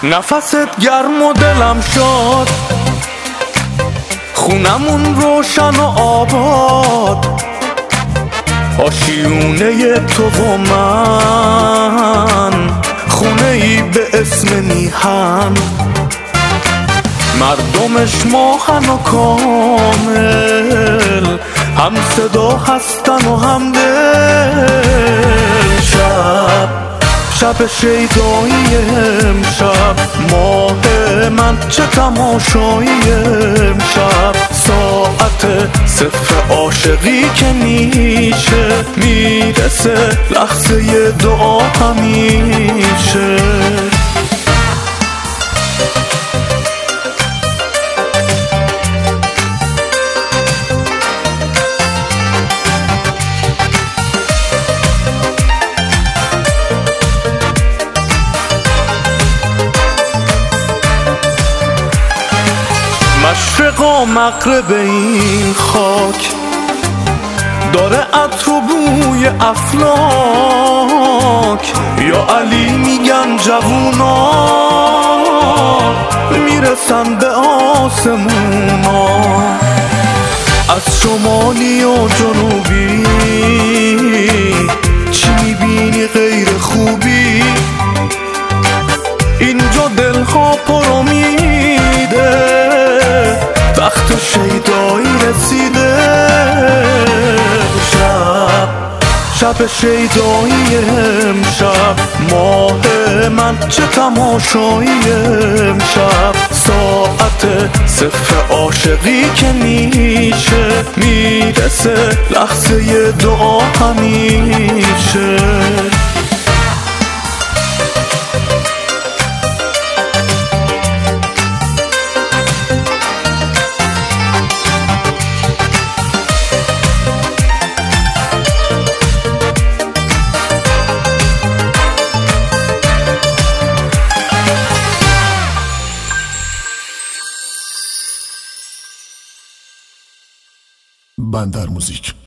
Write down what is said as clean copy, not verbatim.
نفست گرم و دلم شاد، خونمون روشن و آباد، آشیونه تو و من، خونه ای به اسم میهن، مردمش ماهن و کامل، هم صدا هستن و هم دل. شب شیدایی امشب، ماه من چه تماشایی امشب، ساعت صفر عاشقی که میرسه لحظه دعا همیشه. مشرق و مغرب این خاک داره عطر و بوی افلاک، یا علی میگن جوونا میرسن به آسمونا، از شمالی و جنوبی چی میبینی غیر خوبی؟ اینجا دلها پر امیده، وقت شیدایی رسیده. شب شیدایی امشب، ماه من چه تماشایی امشب، ساعت صفر عاشقی که میرسه لحظه دعا همیشه. بندر موزیک